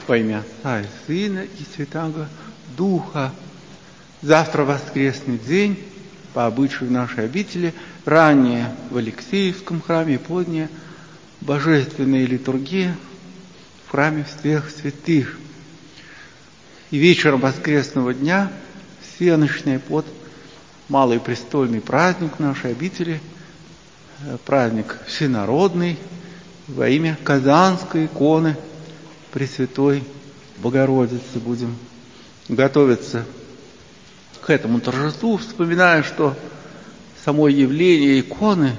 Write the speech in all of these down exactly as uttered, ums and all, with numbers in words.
Во имя Отца и Сына и Святаго Духа. Завтра воскресный день, по обычаю нашей обители, ранее в Алексеевском храме, позднее божественная литургия в храме всех святых. И вечером воскресного дня всенощный под малый престольный праздник нашей обители, праздник всенародный во имя Казанской иконы Пресвятой Богородицы. Будем готовиться к этому торжеству, вспоминая, что само явление иконы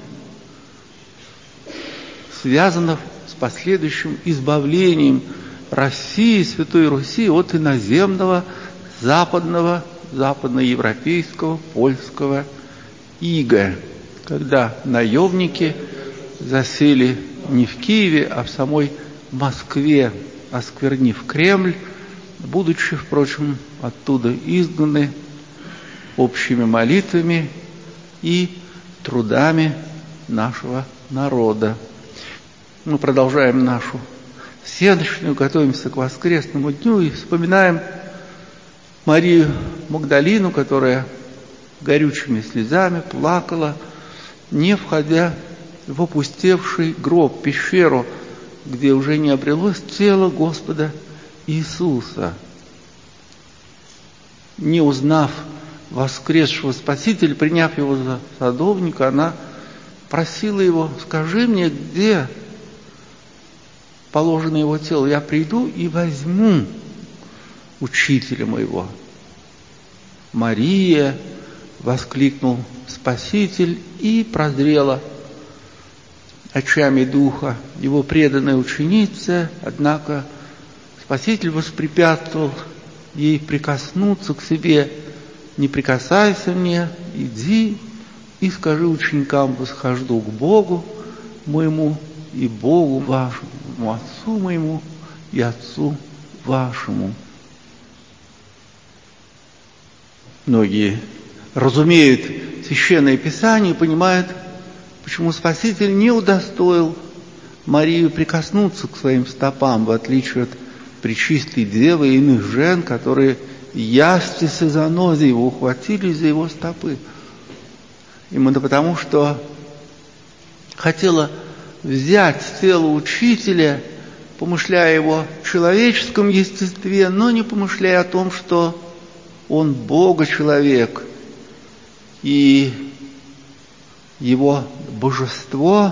связано с последующим избавлением России, Святой Руси от иноземного, западного, западноевропейского, польского ига, когда наемники засели не в Киеве, а в самой Москве, осквернив Кремль, будучи, впрочем, оттуда изгнаны общими молитвами и трудами нашего народа. Мы продолжаем нашу всенощную, готовимся к воскресному дню и вспоминаем Марию Магдалину, которая горючими слезами плакала, не входя в опустевший гроб, пещеру, где уже не обрелось тело Господа Иисуса. Не узнав воскресшего Спасителя, приняв его за садовника, она просила его: скажи мне, где положено его тело, я приду и возьму учителя моего. Мария, воскликнул Спаситель, и прозрела очами духа его преданная ученица, однако Спаситель воспрепятствовал ей прикоснуться к себе. Не прикасайся мне, иди и скажи ученикам: восхожду к Богу моему и Богу вашему, Отцу моему и Отцу вашему. Многие разумеют Священное Писание и понимают, почему Спаситель не удостоил Марию прикоснуться к своим стопам, в отличие от Пречистой Девы и иных жен, которые ястись и занозе его ухватились за его стопы. Именно потому, что хотела взять тело учителя, помышляя о его человеческом естестве, но не помышляя о том, что он Бога-человек, и его божество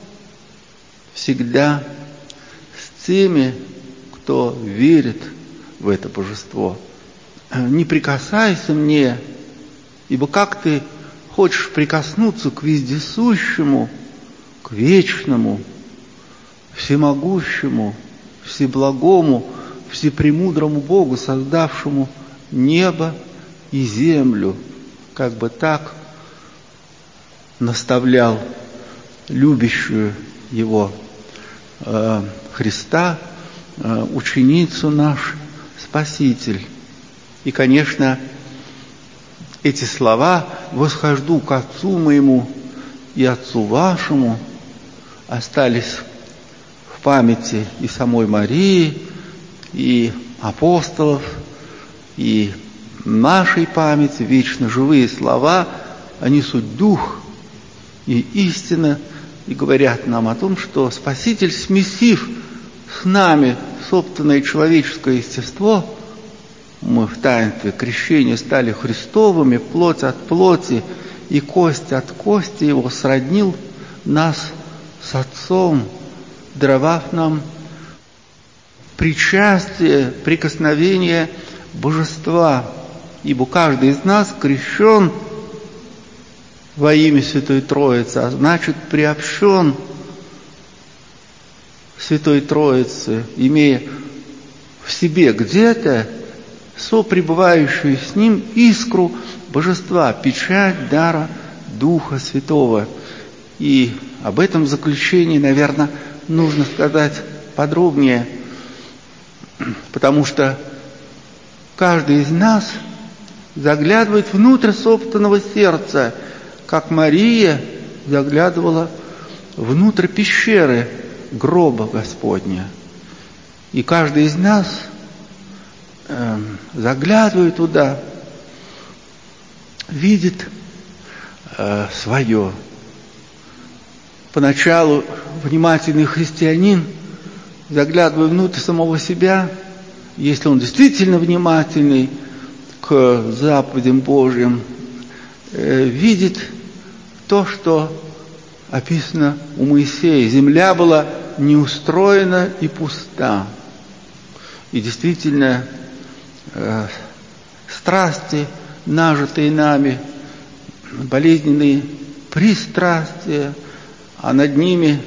всегда с теми, кто верит в это божество. Не прикасайся мне, ибо как ты хочешь прикоснуться к вездесущему, к вечному, всемогущему, всеблагому, всепремудрому Богу, создавшему небо и землю, как бы так наставлял любящую его э, Христа, э, ученицу наш Спаситель. И, конечно, эти слова «восхожду к Отцу моему и Отцу вашему» остались в памяти и самой Марии, и апостолов, и нашей памяти. Вечно живые слова, они суть дух и истина, и говорят нам о том, что Спаситель, смесив с нами собственное человеческое естество, мы в таинстве крещения стали Христовыми, плоть от плоти и кость от кости его, сроднил нас с Отцом, даровав нам причастие, прикосновение Божества, ибо каждый из нас крещен во имя Святой Троицы, а значит приобщен Святой Троице, имея в себе где-то сопребывающую с Ним искру Божества, печать дара Духа Святого. И об этом заключении, наверное, нужно сказать подробнее, потому что каждый из нас заглядывает внутрь собственного сердца, как Мария заглядывала внутрь пещеры гроба Господня. И каждый из нас, э, заглядывая туда, видит э, свое. Поначалу внимательный христианин, заглядывая внутрь самого себя, если он действительно внимательный к заповедям Божьим, э, видит то, что описано у Моисея. Земля была неустроена и пуста. И действительно, э, страсти, нажитые нами, болезненные пристрастия, а над ними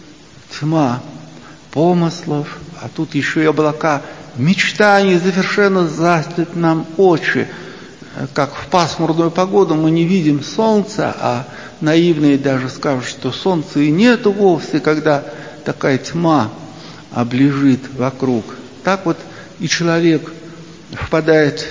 тьма помыслов, а тут еще и облака мечтаний совершенно застят нам очи. Как в пасмурную погоду мы не видим солнца, а наивные даже скажут, что солнца и нету вовсе, когда такая тьма облежит вокруг. Так вот и человек впадает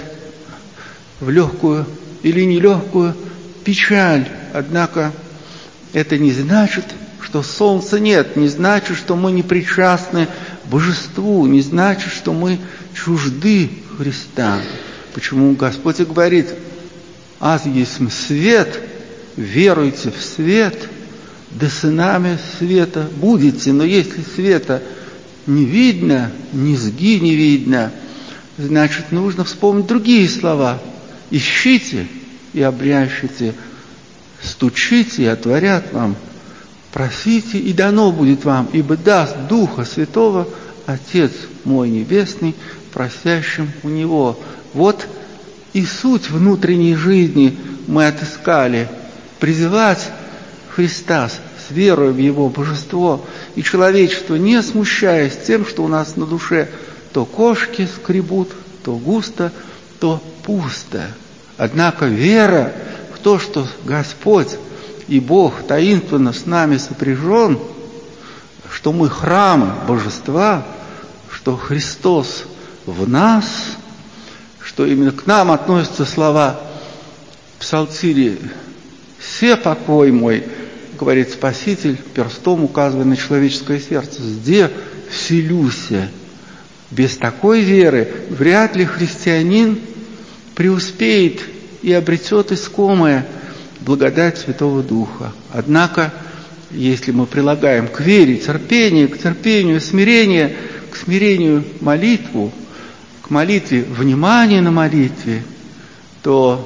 в легкую или нелегкую печаль. Однако это не значит, что солнца нет, не значит, что мы не причастны божеству, не значит, что мы чужды Христа. Почему Господь и говорит: «Аз есть свет, веруйте в свет, да сынами света будете». Но если света не видно, низги не видно, значит, нужно вспомнить другие слова. «Ищите и обрящите, стучите и отворят вам, просите и дано будет вам, ибо даст Духа Святого Отец мой Небесный просящим у Него». Вот и суть внутренней жизни мы отыскали. Призывать Христа с верой в Его божество и человечество, не смущаясь тем, что у нас на душе то кошки скребут, то густо, то пусто. Однако вера в то, что Господь и Бог таинственно с нами сопряжен, что мы храмы божества, что Христос в нас, что именно к нам относятся слова псалтири: «Се покой мой», говорит Спаситель, перстом указывая на человеческое сердце, «сде вселюся». Без такой веры вряд ли христианин преуспеет и обретет искомое благодать Святого Духа. Однако, если мы прилагаем к вере терпение, к терпению смирение, к смирению молитву, к молитве внимание на молитве, то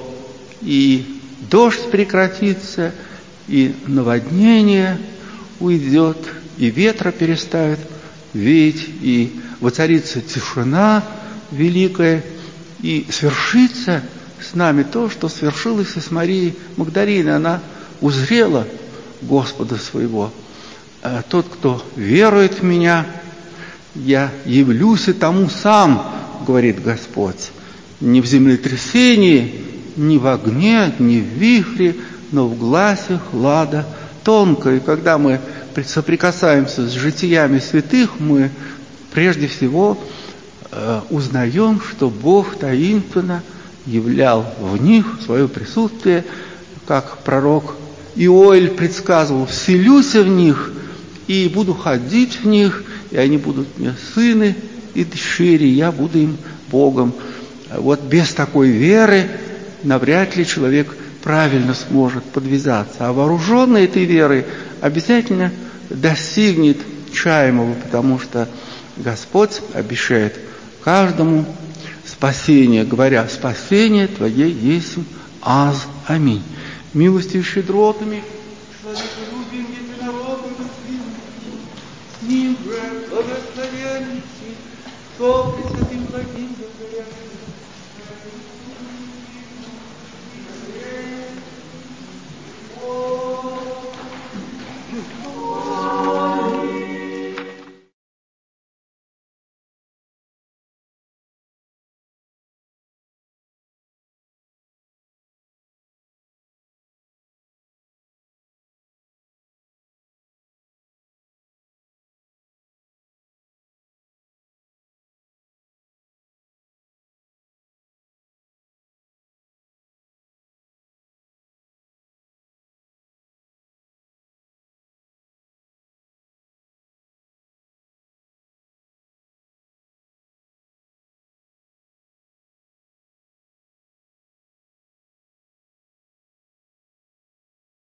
и дождь прекратится, и наводнение уйдет, и ветра перестают веять, и воцарится тишина великая, и свершится с нами то, что свершилось и с Марией Магдалиной. Она узрела Господа своего. А тот, кто верует в Меня, я явлюсь и тому сам, говорит Господь, не в землетрясении, не в огне, не в вихре, но в гласе хлада тонко. И когда мы соприкасаемся с житиями святых, мы прежде всего э, узнаем, что Бог таинственно являл в них свое присутствие, как пророк Иоэль предсказывал: «Вселюся в них и буду ходить в них, и они будут мне сыны и дщери, я буду им Богом». Вот без такой веры навряд ли человек правильно сможет подвязаться. А вооруженный этой верой обязательно достигнет чаемого, потому что Господь обещает каждому спасение, говоря: «Спасение Твое есть аз». Аминь. Милостью и щедротами человеколюбием единородным с ним же благословенности, со пресвятым Владимиром говорящим. Oh